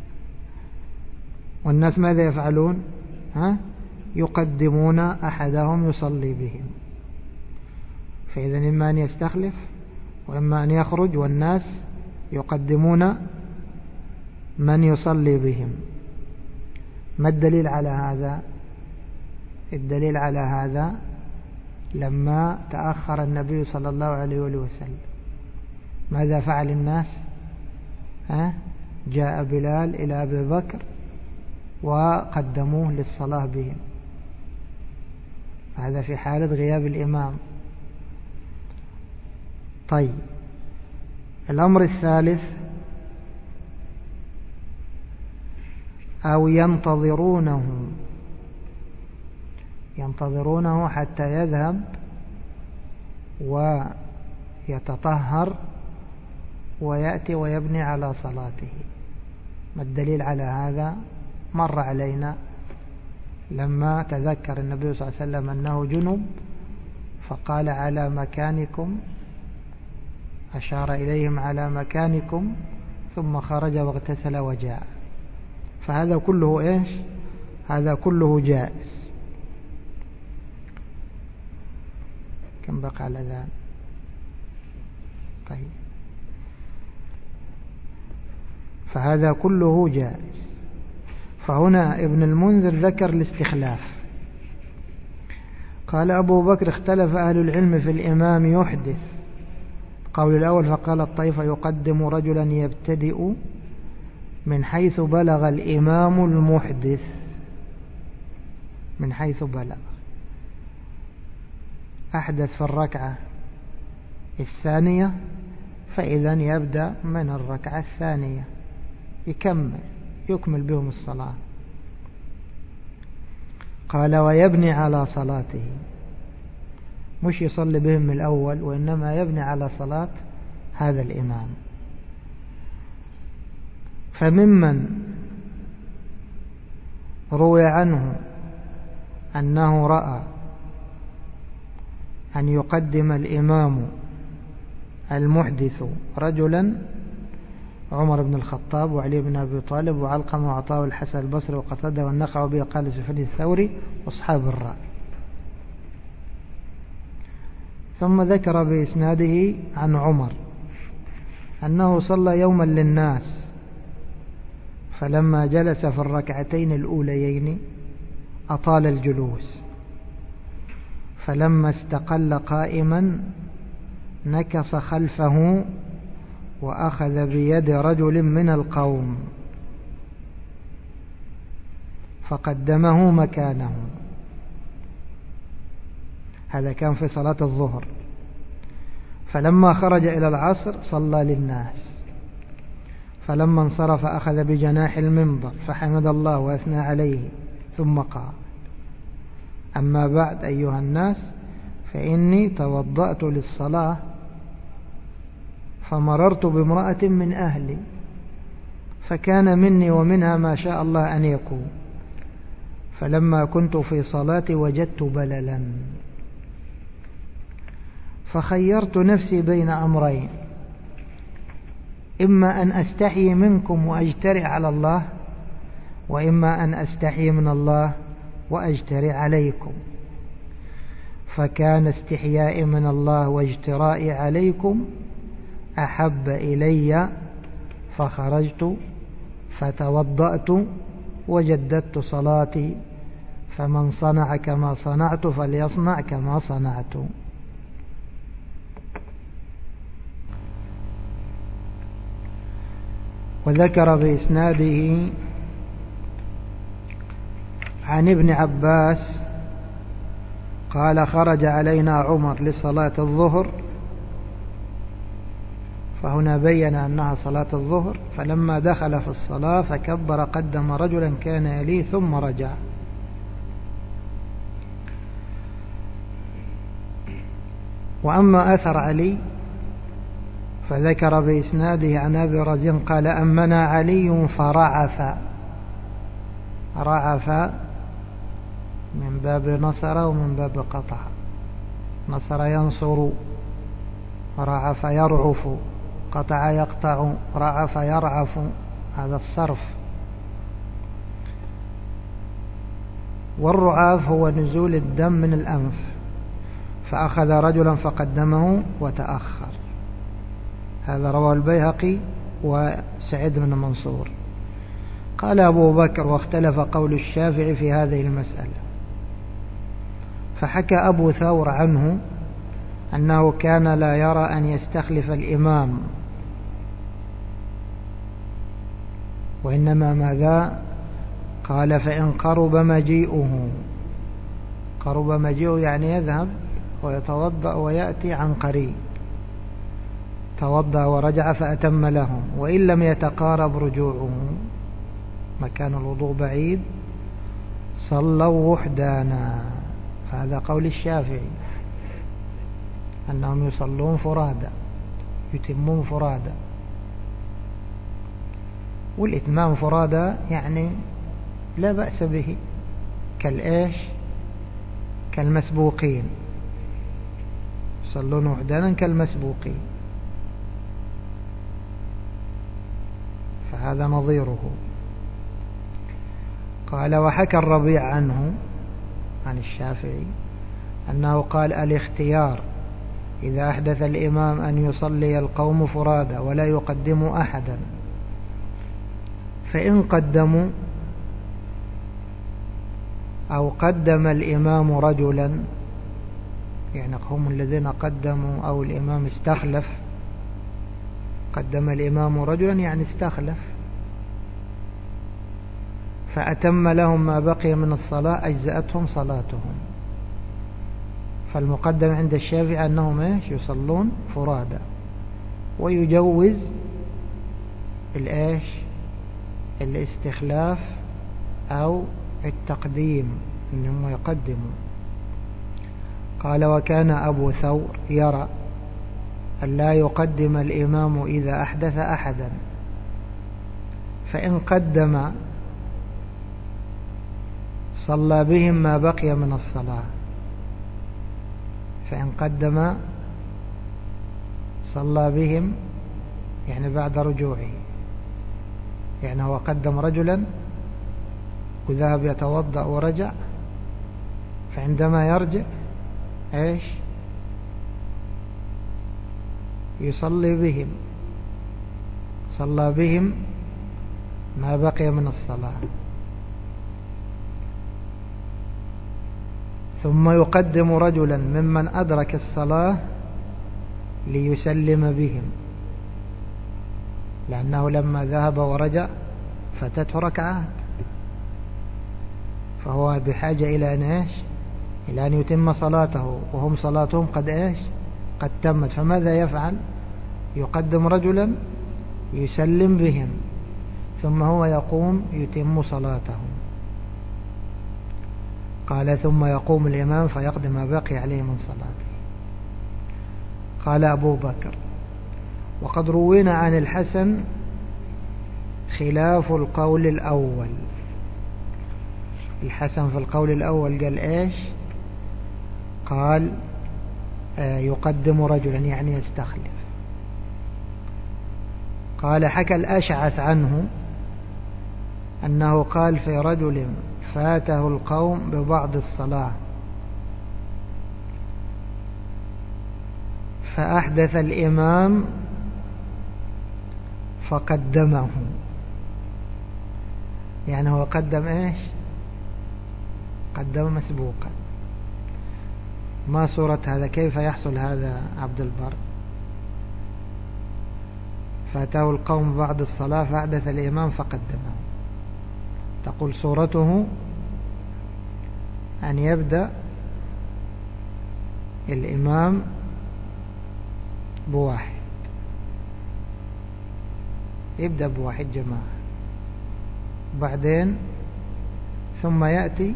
والناس ماذا يفعلون؟ ها؟ يقدمون أحدهم يصلي بهم. فإذا إما أن يستخلف وإما أن يخرج والناس يقدمون من يصلي بهم. ما الدليل على هذا؟ الدليل على هذا لما تأخر النبي صلى الله عليه وسلم ماذا فعل الناس؟ ها؟ جاء بلال إلى أبي بكر وقدموه للصلاة بهم. هذا في حالة غياب الإمام. طيب، الأمر الثالث أو ينتظرونه ينتظرونه حتى يذهب ويتطهر ويأتي ويبني على صلاته. ما الدليل على هذا؟ مر علينا لما تذكر النبي صلى الله عليه وسلم أنه جنب فقال على مكانكم، أشار إليهم على مكانكم، ثم خرج واغتسل وجاء. فهذا كله إيش؟ هذا كله جائز. كم بقى الأذان؟ طيب، فهذا كله جائز. فهنا ابن المنذر ذكر الاستخلاف. قال أبو بكر اختلف أهل العلم في الإمام يحدث. قول الأول فقال الطائفة يقدم رجلا يبتدئ من حيث بلغ الإمام المحدث، من حيث بلغ، أحدث في الركعة الثانية فإذا يبدأ من الركعة الثانية يكمل يكمل بهم الصلاة. قال ويبني على صلاته، مش يصلي بهم من الأول، وإنما يبني على صلاة هذا الإمام. فممن روي عنه أنه رأى أن يقدم الإمام المحدث رجلا عمر بن الخطاب وعلي بن أبي طالب وعلقمة وعطاء الحسن البصري وقتادة والنخعي وبه قال سفيان الثوري وأصحاب الرأي. ثم ذكر بإسناده عن عمر أنه صلى يوما للناس، فلما جلس في الركعتين الأوليين أطال الجلوس، فلما استقل قائما نكص خلفه وأخذ بيد رجل من القوم فقدمه مكانه. هذا كان في صلاة الظهر. فلما خرج إلى العصر صلى للناس، فلما انصرف أخذ بجناح المنبر فحمد الله وأثنى عليه ثم قال أما بعد أيها الناس فإني توضأت للصلاة فمررت بامرأة من أهلي فكان مني ومنها ما شاء الله أن يكون، فلما كنت في صلاتي وجدت بللا فخيرت نفسي بين أمرين، إما أن أستحي منكم وأجترئ على الله، وإما أن أستحي من الله وأجترئ عليكم، فكان استحيائي من الله واجترائي عليكم أحب إلي، فخرجت فتوضأت وجددت صلاتي، فمن صنع كما صنعت فليصنع كما صنعت. وذكر بإسناده عن ابن عباس قال خرج علينا عمر لصلاة الظهر فهنا بين أنها صلاة الظهر، فلما دخل في الصلاة فكبر قدم رجلا كان يليه ثم رجع. وأما أثر علي فذكر بإسناده عن أبي رزين قال أمنا علي فرعف. رعف من باب نصر ومن باب قطع. نصر ينصر، رعف يرعف، قطع يقطع، رعف يرعف، هذا الصرف. والرعاف هو نزول الدم من الأنف، فأخذ رجلا فقدمه وتأخر. هذا رواه البيهقي وسعيد بن منصور. قال أبو بكر واختلف قول الشافعي في هذه المسألة، فحكى أبو ثور عنه أنه كان لا يرى أن يستخلف الإمام، وإنما ماذا قال فإن قرب مجيئه. قرب مجيئه يعني يذهب ويتوضأ ويأتي عن قريب، توضأ ورجع فأتم لهم. وإن لم يتقارب رجوعه، مكان الوضوء بعيد، صلوا وحدانا. هذا قول الشافعي أنهم يصلون فرادا، يتمون فرادا. والإتمام فرادا يعني لا بأس به، كالإيش كالمسبوقين، يصلون وحدانا كالمسبوقين، فهذا نظيره. قال وحكى الربيع عنه عن الشافعي أنه قال الاختيار إذا أحدث الإمام أن يصلي القوم فرادا ولا يقدم أحدا، فإن قدموا أو قدم الإمام رجلا، يعني هم الذين قدموا أو الإمام استخلف، قدم الإمام رجلا يعني استخلف، فأتم لهم ما بقي من الصلاة أجزأتهم صلاتهم. فالمقدم عند الشافعي أنهم إيش يصلون فرادا، ويجوز الإيش الاستخلاف أو التقديم، إنهم يقدموا. قال وكان أبو ثور يرى أن لا يقدم الإمام إذا أحدث أحدا، فإن قدم صلى بهم ما بقي من الصلاة. فإن قدم صلى بهم يعني بعد رجوعه، يعني هو قدم رجلا وذهب يتوضأ ورجع، فعندما يرجع ايش يصلي بهم، صلى بهم ما بقي من الصلاة، ثم يقدم رجلا ممن أدرك الصلاة ليسلم بهم، لأنه لما ذهب ورجع فاتته ركعات، فهو بحاجة إلى أن إيش إلى أن يتم صلاته، وهم صلاتهم قد إيش قد تمت. فماذا يفعل؟ يقدم رجلا يسلم بهم، ثم هو يقوم يتم صلاته. قال ثم يقوم الإمام فيقضي ما بقي عليه من صلاته. قال أبو بكر وقد روينا عن الحسن خلاف القول الأول. الحسن في القول الأول قال إيش؟ قال آه يقدم رجلا يعني يستخلف. قال حكى الأشعث عنه أنه قال في رجل فاته القوم ببعض الصلاة فأحدث الإمام فقدمه، يعني هو قدم إيش قدم مسبوقا. ما صورة هذا؟ كيف يحصل هذا عبد البر؟ فاته القوم بعد الصلاة فأحدث الإمام فقدمه. تقول صورته أن يبدأ الإمام بواحد يبدأ بواحد جماعة، بعدين ثم يأتي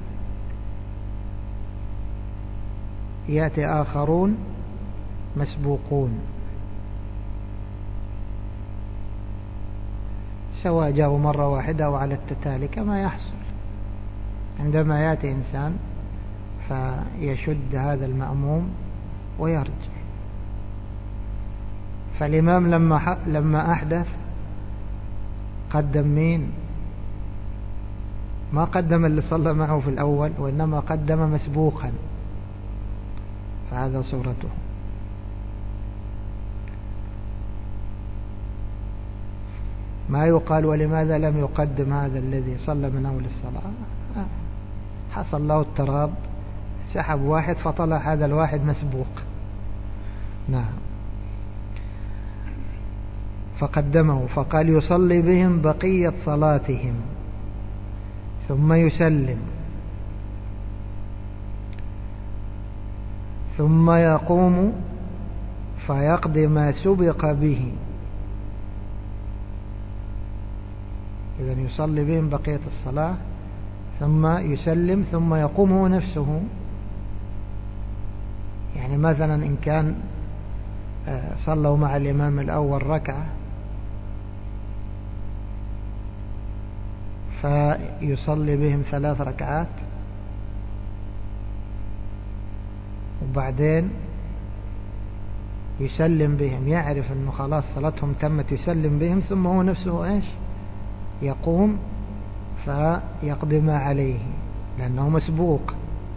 يأتي آخرون مسبوقون، سواء جاءوا مرة واحدة أو على التتالي كما يحصل عندما يأتي إنسان فيشد هذا المأموم ويرجع. فالإمام لما لما أحدث قدم مين؟ ما قدم اللي صلى معه في الأول، وإنما قدم مسبوقا، فهذا صورته. ما يقال ولماذا لم يقدم هذا الذي صلى من أول الصلاة؟ حصل له اضطراب، سحب واحد فطلع هذا الواحد مسبوق. نعم. فقدمه فقال يصلي بهم بقية صلاتهم ثم يسلم ثم يقوم فيقضي ما سبق به. إذن يصلي بهم بقية الصلاة ثم يسلم ثم يقوم هو نفسه. يعني مثلا إن كان صلوا مع الإمام الأول ركعة فيصلي بهم ثلاث ركعات، وبعدين يسلم بهم، يعرف أنه خلاص صلاتهم تمت، يسلم بهم ثم هو نفسه إيش يقوم فيقضي ما عليه لأنه مسبوق.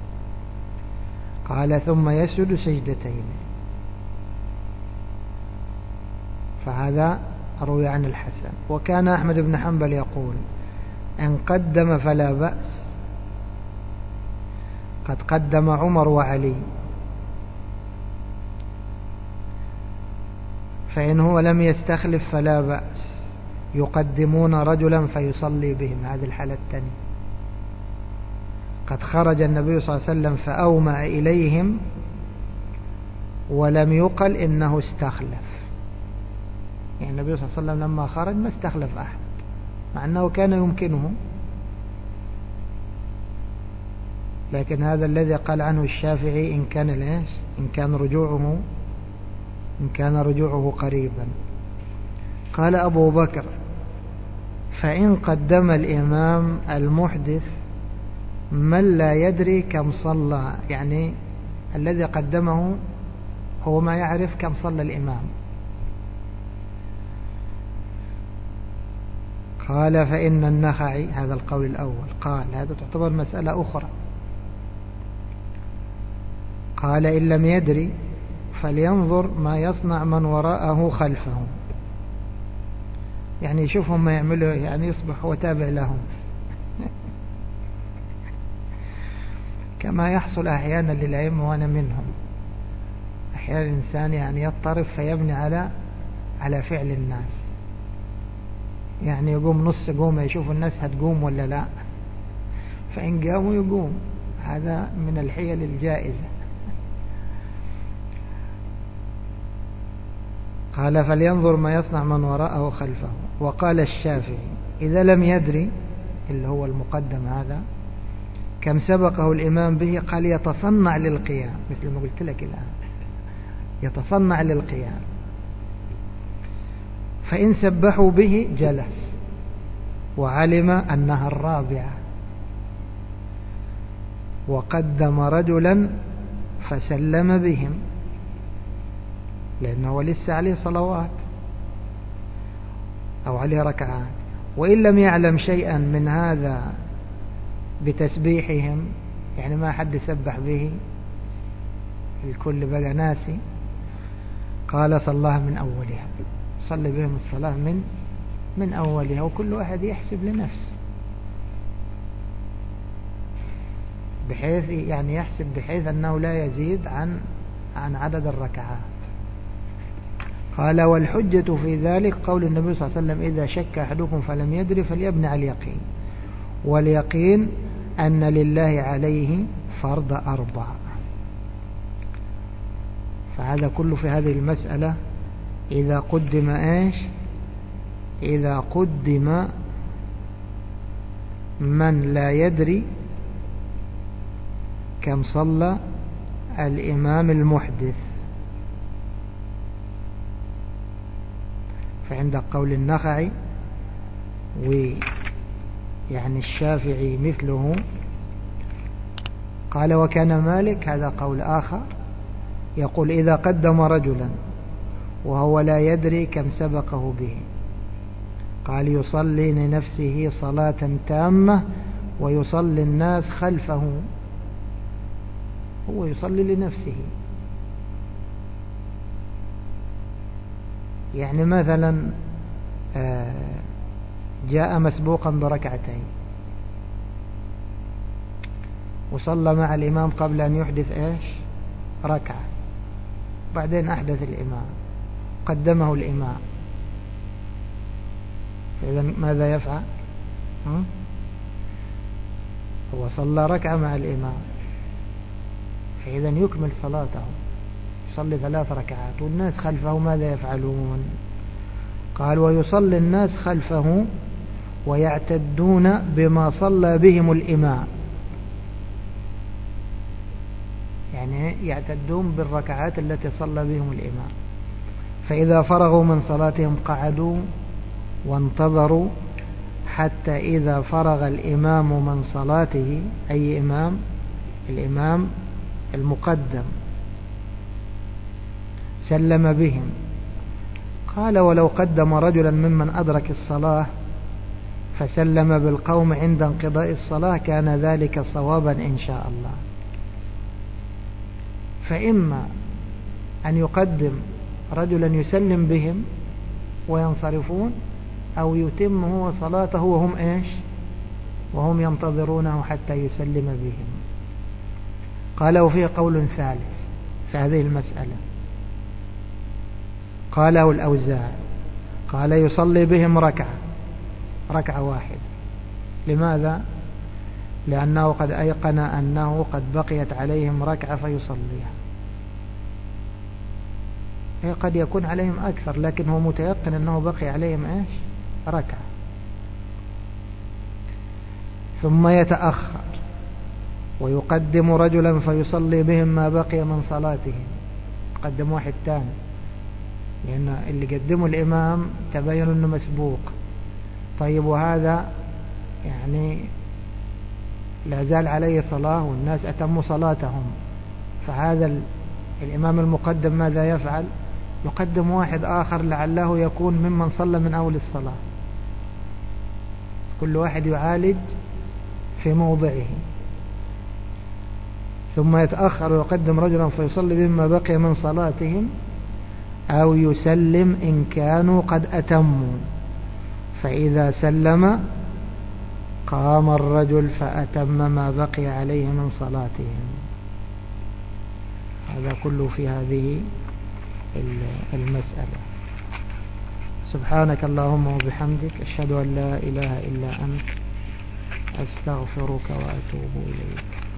قال ثم يسجد سجدتين. فهذا روي عن الحسن. وكان أحمد بن حنبل يقول إن قدم فلا بأس، قد قدم عمر وعلي، فإن هو لم يستخلف فلا بأس، يقدمون رجلا فيصلي بهم. هذه الحالة الثانية، قد خرج النبي صلى الله عليه وسلم فأومأ إليهم ولم يقل إنه استخلف. يعني النبي صلى الله عليه وسلم لما خرج ما استخلف أحد، مع أنه كان يمكنه، لكن هذا الذي قال عنه الشافعي إن كان الإيش إن كان رجوعه إن كان رجوعه قريبا. قال أبو بكر فإن قدم الإمام المحدث من لا يدري كم صلى، يعني الذي قدمه هو ما يعرف كم صلى الإمام. قال فإن النخعي، هذا القول الأول، قال هذا تعتبر مسألة أخرى، قال إن لم يدري فلينظر ما يصنع من وراءه خلفه، يعني يشوفهم ما يعملوا، يعني يصبح وتابع لهم كما يحصل أحيانا للأئمة وأنا منهم. أحيانا الإنسان يعني يضطرب فيبني على على فعل الناس، يعني يقوم نص قوم يشوف الناس هتقوم ولا لا، فإن قاموا يقوم. هذا من الحيل الجائزة. قال فلينظر ما يصنع من وراءه خلفه. وقال الشافعي إذا لم يدري، اللي هو المقدم هذا، كم سبقه الإمام به، قال يتصنع للقيام، مثل ما قلت لك الآن، يتصنع للقيام، فإن سبحوا به جلس وعلم أنها الرابعة، وقدم رجلا فسلم بهم لأنه لسه عليه صلوات أو عليه ركعات. وإن لم يعلم شيئا من هذا بتسبيحهم، يعني ما حد سبح به، الكل بقى ناسي، قال صلاها من أولها، صلي بهم الصلاة من من أولها، وكل واحد يحسب لنفسه، بحيث يعني يحسب بحيث أنه لا يزيد عن عن عدد الركعات. قال والحجة في ذلك قول النبي صلى الله عليه وسلم إذا شك أحدكم فلم يدري فليبني على اليقين، واليقين أن لله عليه فرض أربع. فهذا كله في هذه المسألة إذا قدم إيش إذا قدم من لا يدري كم صلى الإمام المحدث. فعند قول النخعي ويعني الشافعي مثله قال وكان مالك، هذا قول آخر، يقول إذا قدم رجلا وهو لا يدري كم سبقه به قال يصلي لنفسه صلاة تامة ويصلي الناس خلفه. هو يصلي لنفسه، يعني مثلا جاء مسبوقا بركعتين وصلى مع الإمام قبل أن يحدث إيش ركعة، بعدين أحدث الإمام قدمه الإمام، إذن ماذا يفعل؟ هو صلى ركعة مع الإمام، فإذن يكمل صلاته، يصلي ثلاث ركعات والناس خلفه ماذا يفعلون؟ قال ويصلي الناس خلفه ويعتدون بما صلى بهم الإمام، يعني يعتدون بالركعات التي صلى بهم الإمام. فإذا فرغوا من صلاتهم قعدوا وانتظروا حتى إذا فرغ الإمام من صلاته، أي إمام؟ الإمام المقدم، سلم بهم. قال ولو قدم رجلا ممن أدرك الصلاة فسلم بالقوم عند انقضاء الصلاة كان ذلك صوابا إن شاء الله. فإما أن يقدم رجلا يسلم بهم وينصرفون، أو يتم هو صلاته وهم إيش وهم ينتظرونه حتى يسلم بهم. قال وفيه قول ثالث في هذه المسألة قاله الأوزاعي، قال يصلي بهم ركعة ركعة واحدة. لماذا؟ لأنه قد أيقن أنه قد بقيت عليهم ركعة فيصليها. قد يكون عليهم أكثر لكن هو متيقن أنه بقي عليهم إيش ركعة. ثم يتأخر ويقدم رجلا فيصلي بهم ما بقي من صلاتهم، قدم واحد تاني، لأن اللي قدموا الإمام تبين أنه مسبوق. طيب وهذا يعني لا زال عليه صلاة والناس أتموا صلاتهم، فهذا الإمام المقدم ماذا يفعل؟ يقدم واحد آخر لعله يكون ممن صلى من أول الصلاة، كل واحد يعالج في موضعه. ثم يتأخر ويقدم رجلا فيصلي بهم ما بقي من صلاتهم، أو يسلم إن كانوا قد أتموا، فإذا سلم قام الرجل فأتم ما بقي عليه من صلاتهم. هذا كله في هذه المسألة. سبحانك اللهم وبحمدك، أشهد أن لا إله إلا أنت، أستغفرك وأتوب إليك.